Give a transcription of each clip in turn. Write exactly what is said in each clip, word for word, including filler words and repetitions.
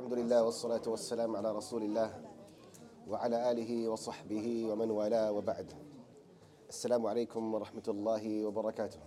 الحمد لله والصلاة والسلام على رسول الله وعلى آله وصحبه ومن والاه وبعد. السلام عليكم ورحمة الله وبركاته.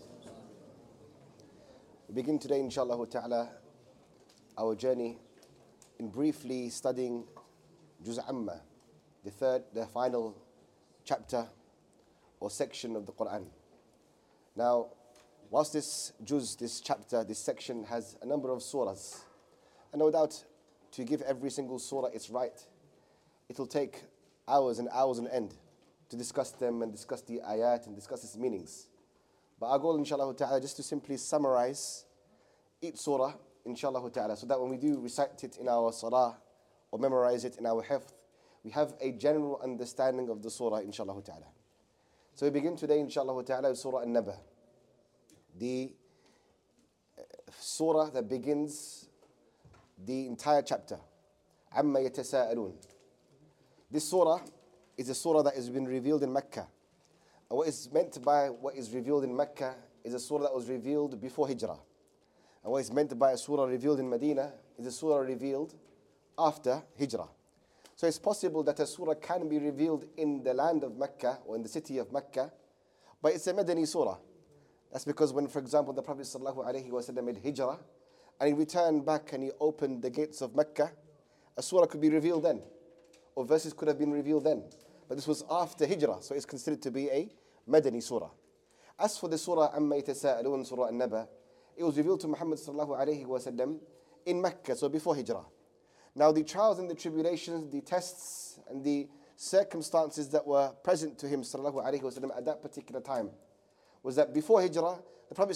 We begin today, inshallah ta'ala, our journey in briefly studying Juz Amma, the third, the final chapter or section of the Quran. Now, whilst this juz, this chapter, this section has a number of surahs, and no doubt to give every single surah its right, it'll take hours and hours on end to discuss them and discuss the ayat and discuss its meanings. But our goal, inshallah ta'ala, just to simply summarize each surah, inshallah ta'ala, so that when we do recite it in our salah or memorize it in our hifth, we have a general understanding of the surah, inshallah ta'ala. So we begin today, inshallah ta'ala, with Surah An-Naba, the surah that begins the entire chapter. Amma yatasa'alun. This surah is a surah that has been revealed in Mecca. And what is meant by what is revealed in Mecca is a surah that was revealed before Hijrah. And what is meant by a surah revealed in Medina is a surah revealed after Hijrah. So it's possible that a surah can be revealed in the land of Mecca or in the city of Mecca, but it's a Madani surah. That's because when, for example, the Prophet ﷺ made Hijrah and he returned back and he opened the gates of Mecca, a surah could be revealed then, or verses could have been revealed then. But this was after Hijrah, so it's considered to be a Madani surah. As for the surah Amma Yatasa'alun, Surah An-Naba, it was revealed to Muhammad ﷺ in Mecca, so before Hijrah. Now the trials and the tribulations, the tests and the circumstances that were present to him ﷺ at that particular time was that before Hijrah, the Prophet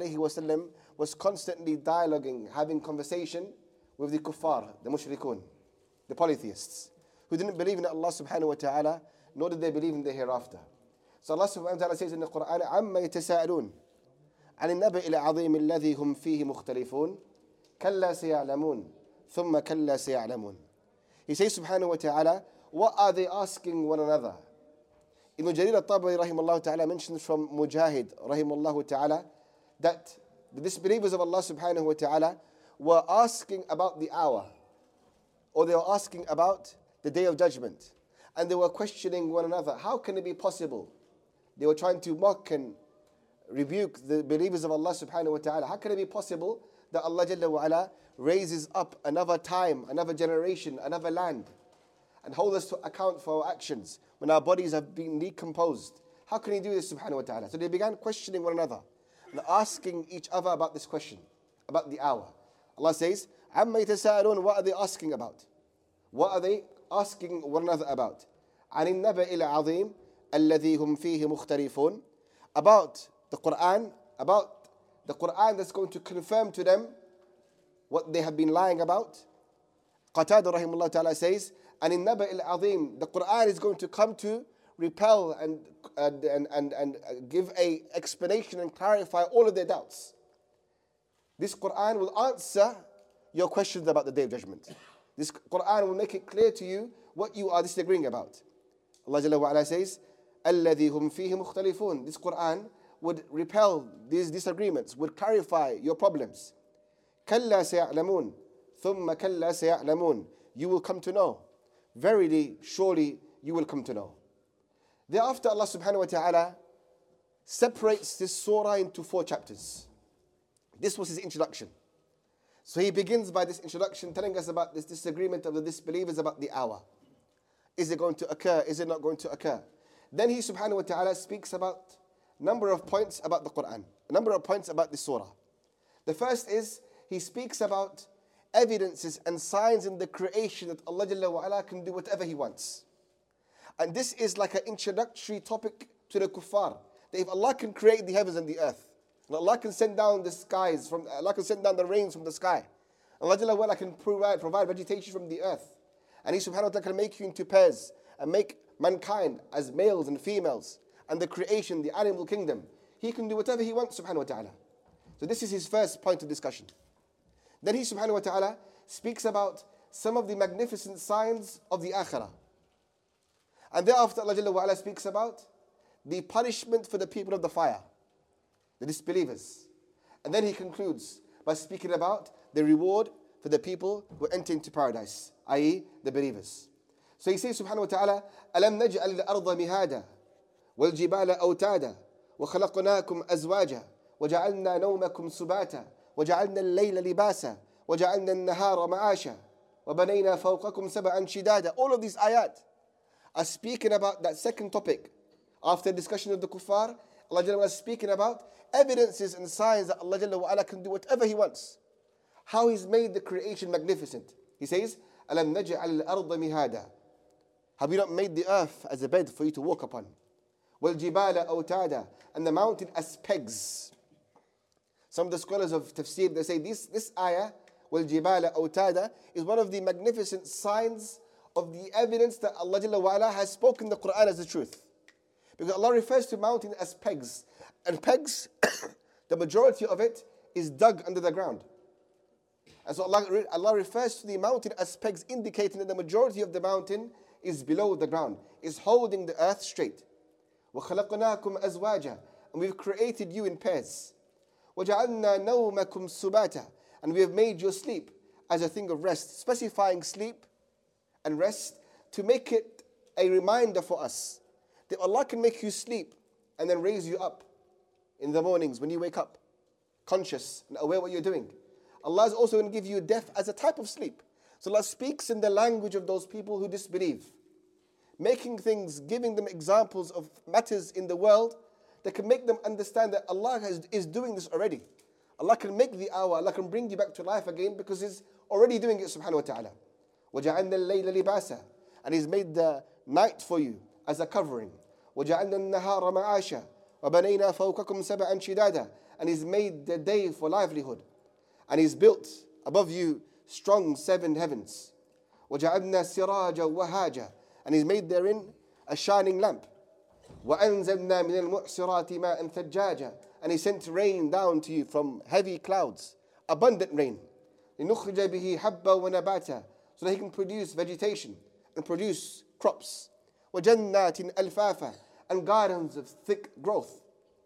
ﷺ was constantly dialoguing, having conversation with the kuffar, the mushrikun, the polytheists, who didn't believe in Allah subhanahu wa ta'ala, nor did they believe in the hereafter. So Allah subhanahu wa ta'ala says in the Quran, عَمَّا يَتَسَاءَلُونَ عَنِ النَّبَإِ الْعَظِيمِ الَّذِي هُمْ فِيهِ مُخْتَلِفُونَ كَلَّا سَيَعْلَمُونَ ثُمَّ كَلَّا سَيَعْلَمُونَ. He says subhanahu wa ta'ala, what are they asking one another? Ibn Jarir al-Tabari rahimahullah ta'ala mentions from Mujahid rahimahullah ta'ala that the disbelievers of Allah subhanahu wa ta'ala were asking about the hour, or they were asking about the day of judgment, and they were questioning one another. How can it be possible? They were trying to mock and rebuke the believers of Allah subhanahu wa ta'ala. How can it be possible that Allah Jalla wa ala raises up another time, another generation, another land, and hold us to account for our actions when our bodies have been decomposed? How can He do this subhanahu wa ta'ala? So they began questioning one another and asking each other about this question, about the hour. Allah says, عَمَّا يَتَسَاءَلُونَ. What are they asking about? What are they asking one another about? عَنِ النَّبَإِ الْعَظِيمِ الَّذِي هُمْ فِيهِ مُخْتَلِفُونَ. About the Quran, about the Quran that's going to confirm to them what they have been lying about. Qatada rahimahullah ta'ala says, and in Naba al-Azim, the Quran is going to come to repel and, and, and, and, and give a explanation and clarify all of their doubts. This Quran will answer your questions about the Day of Judgment. This Quran will make it clear to you what you are disagreeing about. Allah Jalla wa ala says, الَّذِي هُمْ فِيهِ مُخْتَلِفُونَ. This Quran would repel these disagreements, would clarify your problems. كَلَّا سَيَعْلَمُونَ ثُمَّ كَلَّا سَيَعْلَمُونَ. You will come to know. Verily, surely, you will come to know. Thereafter, Allah subhanahu wa ta'ala separates this surah into four chapters. This was His introduction. So He begins by this introduction telling us about this disagreement of the disbelievers about the hour. Is it going to occur? Is it not going to occur? Then He subhanahu wa ta'ala speaks about a number of points about the Quran, a number of points about the surah. The first is He speaks about evidences and signs in the creation that Allah Jalla wa ala can do whatever He wants. And this is like an introductory topic to the kuffar, that if Allah can create the heavens and the earth, and Allah can send down the skies, from Allah can send down the rains from the sky, Allah Jalla wa ala can provide, provide vegetation from the earth, and He subhanahu wa ta'ala can make you into pairs and make mankind as males and females, and the creation, the animal kingdom, He can do whatever He wants subhanahu wa ta'ala. So this is His first point of discussion. Then He subhanahu wa ta'ala speaks about some of the magnificent signs of the akhirah. And thereafter Allah Jalla wa ala speaks about the punishment for the people of the fire, the disbelievers. And then He concludes by speaking about the reward for the people who enter into paradise, that is the believers. So he says subhanahu wa ta'ala, أَلَمْ نَجْعَلِ الْأَرْضَ مِهَادًا وَالْجِبَالَ أَوْتَادًا وَخَلَقْنَاكُمْ أَزْوَاجًا وَجَعَلْنَا نَوْمَكُمْ سُبَاتًا وَجَعَلْنَا اللَّيْلَ لِبَاسًا وَجَعَلْنَا النَّهَارَ مَعَاشًا وَبَنَيْنَا فَوْقَكُمْ سَبْعًا شِدَادًا. All of these ayat are speaking about that second topic. After discussion of the kuffar, Allah Jalla wa Ala is speaking about evidences and signs that Allah Jalla wa Ala can do whatever He wants. How He's made the creation magnificent. He says, أَلَمْ نَجْعَلِ الْأَرْضَ مِهَادًا. Have we not made the earth as a bed for you to walk upon? وَالْجِبَالَ أَوْتَادًا. And the mountain as pegs. Some of the scholars of tafsir, they say this, this ayah, وَالْجِبَالَ أَوْتَادًا, is one of the magnificent signs of the evidence that Allah Jalla wa Ala has spoken the Quran as the truth. Because Allah refers to mountain as pegs. And pegs, the majority of it is dug under the ground. And so Allah, Allah refers to the mountain as pegs, indicating that the majority of the mountain is below the ground, is holding the earth straight. وَخَلَقْنَاكُمْ أَزْوَاجًا. And we've created you in pairs. وَجَعَلْنَا نَوْمَكُمْ سُبَاتًا. And we have made your sleep as a thing of rest, specifying sleep and rest to make it a reminder for us that Allah can make you sleep and then raise you up in the mornings when you wake up, conscious and aware what you're doing. Allah is also going to give you death as a type of sleep. So Allah speaks in the language of those people who disbelieve, making things, giving them examples of matters in the world that can make them understand that Allah has, is doing this already. Allah can make the hour, Allah can bring you back to life again because He's already doing it subhanahu wa ta'ala. وَجَعَلْنَا اللَّيْلَ لِبَاسًا. And He's made the night for you as a covering. وَجَعَلْنَا النَّهَارَ مَعَاشًا وَبَنَيْنَا فَوْقَكُمْ سَبْعًا شِدَادًا. And He's made the day for livelihood. And He's built above you strong seven heavens. وَجَعَلْنَا سِرَاجًا وَهَاجًا. And He's made therein a shining lamp. وَأَنزَلْنَا مِنَ الْمُعْصِرَاتِ مَاءً ثَجَّاجًا. And He sent rain down to you from heavy clouds, abundant rain. لِنُخْرِجَ بِهِ حَبًّا وَنَبَاتًا. So that He can produce vegetation and produce crops. وَجَنَّاتٍ أَلْفَافًا. And gardens of thick growth.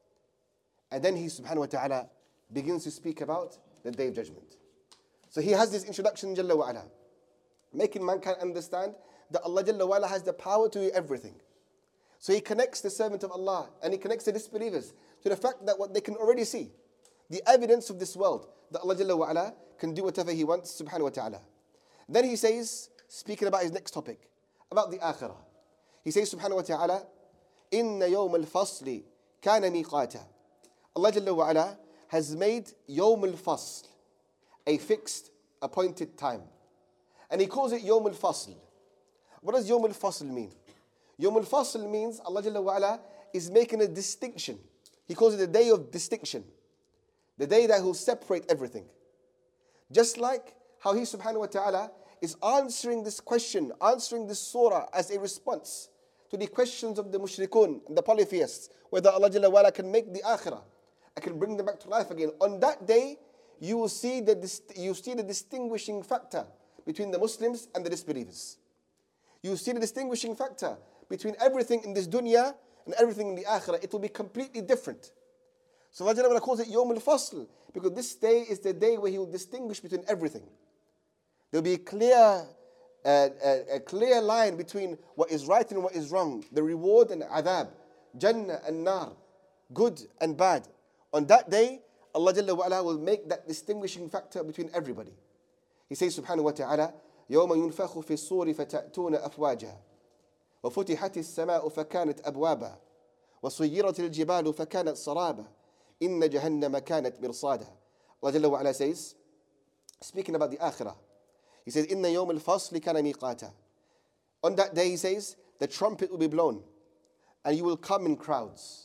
And then He subhanahu wa ta'ala begins to speak about the Day of Judgment. So He has this introduction, Jalla wa Ala, making mankind understand that Allah Jalla wa Ala has the power to do everything. So He connects the servant of Allah and He connects the disbelievers to the fact that what they can already see, the evidence of this world, that Allah Jalla wa Ala can do whatever He wants, subhanahu wa ta'ala. Then He says, speaking about His next topic, about the Akhirah. He says, subhanahu wa ta'ala, إِنَّ يَوْمَ الْفَصْلِ كَانَ مِيقَاتًا. Allah Jalla wa Ala has made Yawm al-Fasl, a fixed, appointed time. And He calls it Yawm al-Fasl. What does Yawm al-Fasl mean? Yawm al-Fasl means Allah Jalla wa Ala is making a distinction. He calls it the day of distinction. The day that He'll separate everything. Just like how He subhanahu wa ta'ala is answering this question, answering this surah as a response to the questions of the mushrikun and the polytheists, whether Allah Jalla wa Ala can make the akhirah, I can bring them back to life again. On that day, you will see the, you see the distinguishing factor between the Muslims and the disbelievers. You will see the distinguishing factor between everything in this dunya and everything in the akhirah. It will be completely different. So Allah Jalla wa Ala calls it Yawm al-Fasl, because this day is the day where He will distinguish between everything. There will be a clear, uh, a, a clear line between what is right and what is wrong, the reward and adhab, Jannah and Nar, good and bad. On that day, Allah Jalla wa Ala will make that distinguishing factor between everybody. He says subhanahu wa ta'ala, يَوْمَ يُنْفَخُ فِي الصُّورِ فَتَأْتُونَ أَفْوَاجًا وَفُتِحَتِ السَّمَاءُ فَكَانَتْ أَبْوَابًا وَصُيِّرَتِ الْجِبَالُ فَكَانَتْ صَرَابًا إِنَّ جَهَنَّمَ كَانَتْ مِرْصَادًا. Allah Jalla wa Ala says, speaking about the akhirah, He says, إِنَّ يَوْمَ الْفَصْلِ كَانَ مِيقَاتًا. On that day, He says, the trumpet will be blown and you will come in crowds.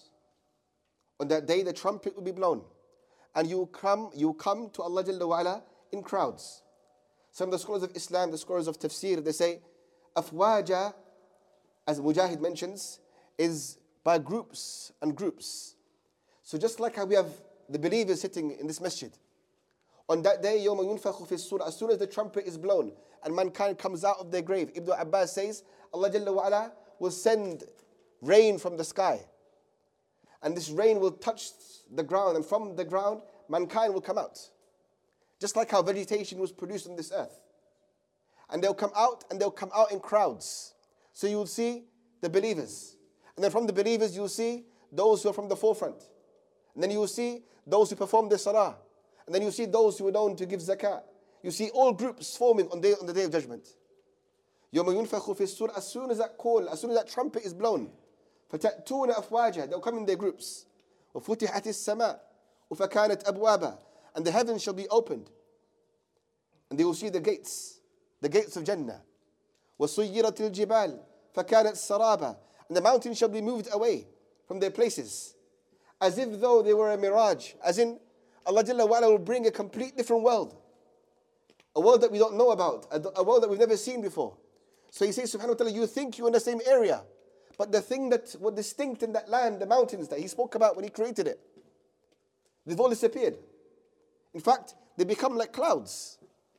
On that day, the trumpet will be blown and you will come, you will come to Allah Jalla wa Ala in crowds. Some of the scholars of Islam, the scholars of tafsir, they say, afwaja, as Mujahid mentions, is by groups and groups. So just like how we have the believers sitting in this masjid, on that day, يَوْمَ يُنْفَخُ فِي الصُّورِ, as soon as the trumpet is blown and mankind comes out of their grave, Ibn Abbas says, Allah Jalla wa Ala will send rain from the sky. And this rain will touch the ground, and from the ground, mankind will come out. Just like how vegetation was produced on this earth. And they'll come out, and they'll come out in crowds. So you will see the believers. And then from the believers, you will see those who are from the forefront. And then you will see those who perform the salah. And then you see those who are known to give zakah. You see all groups forming on, day, on the Day of Judgment. يَوْمَ يُنْفَخُ فِي السُّورِ As soon as that call, as soon as that trumpet is blown, فَتَأْتُونَ أَفْوَاجًا They'll come in their groups. وَفُتِحَتِ السَّمَاءُ وَفَكَانَتْ أَبْوَابًا And the heavens shall be opened. And they will see the gates, the gates of Jannah. وَسُيِّرَتِ الْجِبَالُ فَكَانَتْ سَرَابًا And the mountains shall be moved away from their places, as if though they were a mirage. As in, Allah Jalla wa Ala will bring a complete different world. A world that we don't know about, a, a world that we've never seen before. So He says, subhanahu wa ta'ala, you think you're in the same area, but the thing that was distinct in that land, the mountains that He spoke about when He created it, they've all disappeared. In fact, they become like clouds.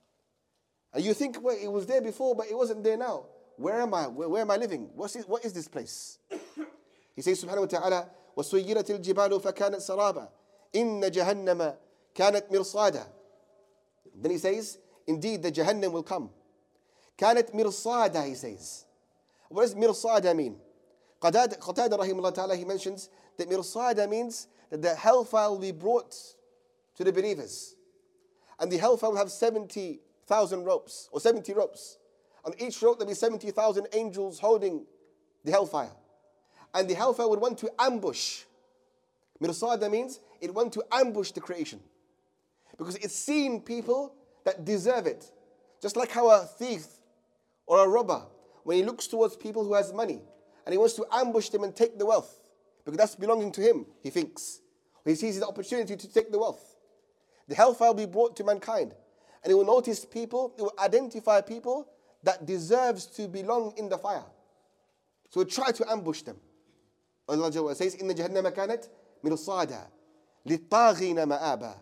And you think, well, it was there before, but it wasn't there now. Where am I? Where, where am I living? What's it, what is this place? He says, subhanahu wa ta'ala, وَسُيِّرَتِ الْجِبَالُ فَكَانَتْ سَرَابًا إِنَّ جَهَنَّمَ كَانَتْ مِرْصَادًا Then He says, indeed, the Jahannam will come. كَانَتْ مِرْصَادًا He says. What does mirsada mean? Qatada rahimahullah ta'ala, he mentions that mirsada means that the hellfire will be brought to the believers. And the hellfire will have seventy thousand ropes, or seventy ropes. On each rope there will be seventy thousand angels holding the hellfire. And the hellfire would want to ambush. Mirsada means it want to ambush the creation. Because it's seen people that deserve it. Just like how a thief or a robber, when he looks towards people who has money, and he wants to ambush them and take the wealth, because that's belonging to him, he thinks. He sees the opportunity to take the wealth. The hellfire will be brought to mankind. And he will notice people, he will identify people that deserves to belong in the fire. So he'll try to ambush them. Allah Jalla says, إِنَّ جَهَنَّمَ كَانَتْ مِرْصَادًا لِلطَّاغِينَ مَآبًا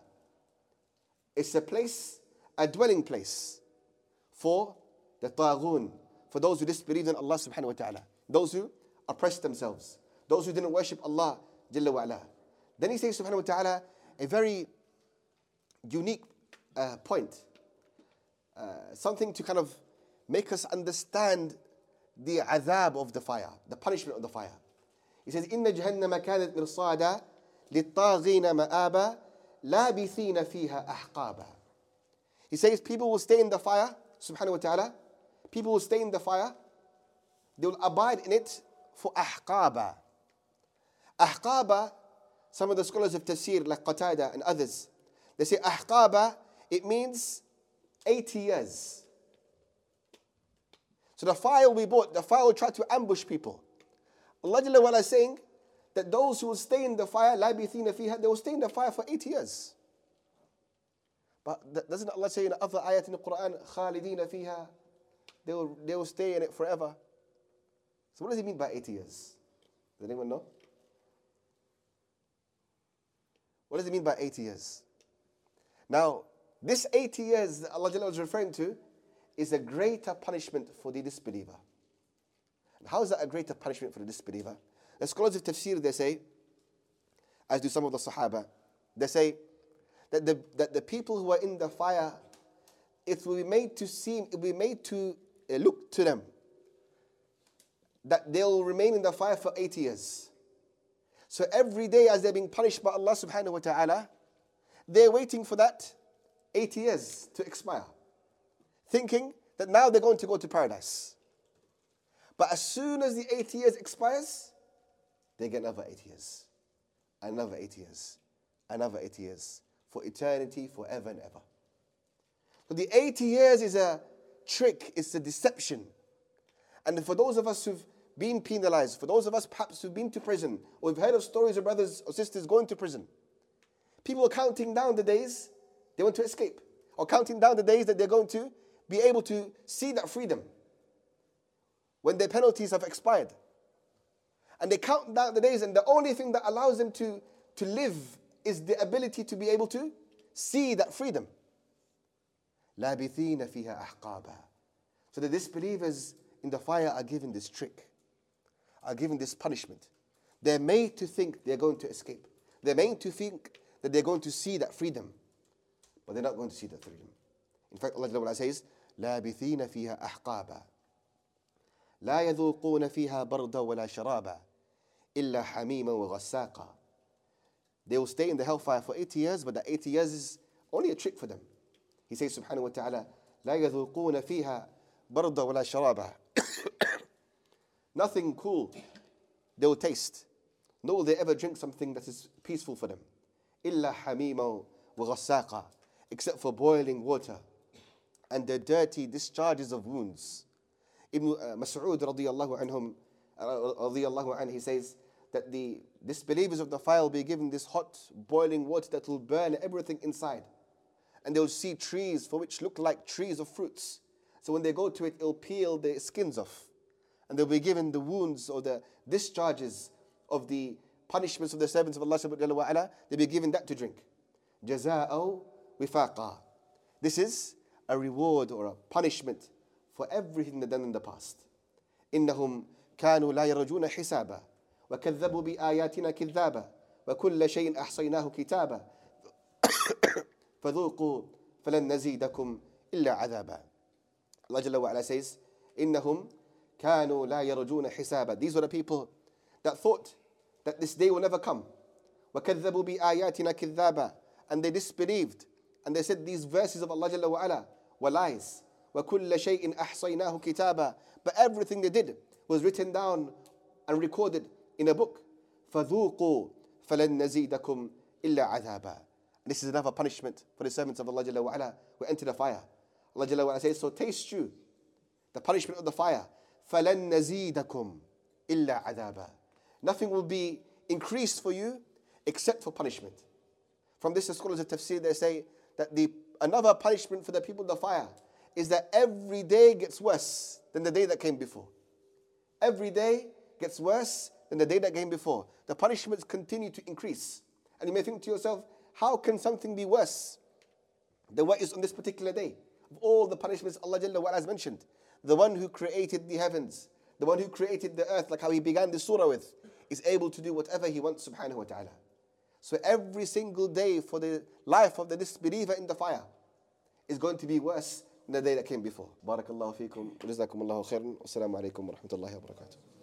It's a place, a dwelling place for the taghun, for those who disbelieve in Allah subhanahu wa ta'ala, those who oppressed themselves, those who didn't worship Allah Jalla wa ala. Then He says subhanahu wa ta'ala a very unique uh, point, uh, something to kind of make us understand the azab of the fire, the punishment of the fire. He says, إِنَّ جَهَنَّمَ كَانَتْ مِرْصَادًا لِلطَّاغِينَ مَآبًا لَابِثِينَ فِيهَا أَحْقَابًا He says people will stay in the fire, subhanahu wa ta'ala, people will stay in the fire, they will abide in it for ahqaba. Ahqaba, some of the scholars of tafsir like Qatada and others, they say ahqaba, it means eighty years. So the fire will be brought, the fire will try to ambush people. Allah Jalla wa Ala is saying that those who will stay in the fire, labithina fiha, they will stay in the fire for eighty years. But doesn't Allah say in other ayat in the Quran, khalidina fiha, they will, they will stay in it forever? So what does He mean by eighty years? Does anyone know? What does it mean by eighty years? Now, this eighty years that Allah Jalla was referring to is a greater punishment for the disbeliever. And how is that a greater punishment for the disbeliever? The scholars of tafsir, they say, as do some of the Sahaba, they say that the, that the people who are in the fire, it will be made to seem, it will be made to uh, look to them that they'll remain in the fire for eighty years. So every day as they're being punished by Allah subhanahu wa ta'ala, they're waiting for that eighty years to expire, thinking that now they're going to go to paradise. But as soon as the eighty years expires, they get another eighty years, another eighty years, another eighty years, for eternity, forever and ever. So the eighty years is a trick, it's a deception. And for those of us who've been penalized, for those of us perhaps who've been to prison, or we've heard of stories of brothers or sisters going to prison, people are counting down the days they want to escape, or counting down the days that they're going to be able to see that freedom when their penalties have expired. And they count down the days, and the only thing that allows them to, to live is the ability to be able to see that freedom. لَابِثِينَ فِيهَا أَحْقَابًا So the disbelievers in the fire are given this trick, are given this punishment. They're made to think they're going to escape. They're made to think that they're going to see that freedom. but they're not going to see that freedom. In fact, Allah Jalla wa Ala says, لابثين فيها أحقابا لا يذوقون فيها بردا ولا شرابا إلا حميما وغساقا. They will stay in the hellfire for eighty years, but that eighty years is only a trick for them. He says subhanahu wa ta'ala, لا يذوقون فيها بردا ولا شرابا. Nothing cool they will taste, nor will they ever drink something that is peaceful for them. إلا حميما وغساقا, except for boiling water and the dirty discharges of wounds. Ibn uh, Mas'ud radiyallahu anhum, uh, radiyallahu anhu, he says that the disbelievers of the fire will be given this hot boiling water that will burn everything inside. And they will see trees for which look like trees of fruits. So when they go to it, it will peel their skins off. And they'll be given the wounds or the discharges of the punishments of the servants of Allah subhanahu wa ta'ala. They'll be given that to drink. Jaza'u wifaqa. This is a reward or a punishment for everything they've done in the past. إنهم كانوا لا يرجون حسابا وكذبوا بآياتنا كذابا وكل شيء أحصيناه كتابا فذوقوا فلن نزيدكم إلا عذابا. Allah Jalla wa Ala says, إنهم كانوا لا يرجون حسابا. These were the people that thought that this day will never come. وكذبوا بآياتنا كذابا. And they disbelieved. And they said these verses of Allah Jalla wa Ala were lies. وَكُلَّ شَيْءٍ أَحْصَيْنَاهُ كِتَابًا. But everything they did was written down and recorded in a book. فَذُوقُوا فَلَن نَزِيدَكُمْ إِلَّا عَذَابًا. This is another punishment for the servants of Allah Jalla wa Ala who enter the fire. Allah Jalla wa Ala says, so taste you the punishment of the fire. فَلَن نَزِيدَكُمْ إِلَّا عَذَابًا. Nothing will be increased for you except for punishment. From this, the scholars of tafsir, they say that the another punishment for the people of the fire is that every day gets worse than the day that came before. Every day gets worse than the day that came before. The punishments continue to increase. And you may think to yourself, how can something be worse than what is on this particular day? Of all the punishments Allah Jalla wa Ala has mentioned, the one who created the heavens, the one who created the earth, like how he began this surah with, is able to do whatever he wants subhanahu wa ta'ala. So every single day for the life of the disbeliever in the fire is going to be worse than the day that came before. Barakallahu feekum. Jazakumullahu khairan. Wassalamu alaikum wa rahmatullahi wa barakatuh.